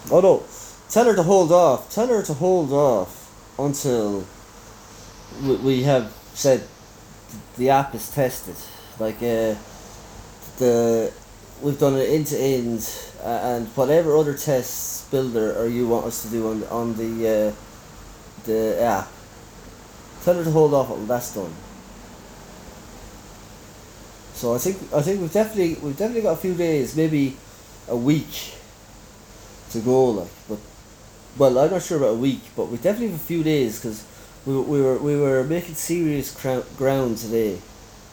Oh no, tell her to hold off. Tell her to hold off until we have said the app is tested. Like the we've done it end to end, and whatever other tests builder or you want us to do on the app. Tell her to hold off until that's done. So I think we've definitely got a few days, maybe a week to go. Like, but well, I'm not sure about a week, but we definitely have a few days because we were making serious ground today.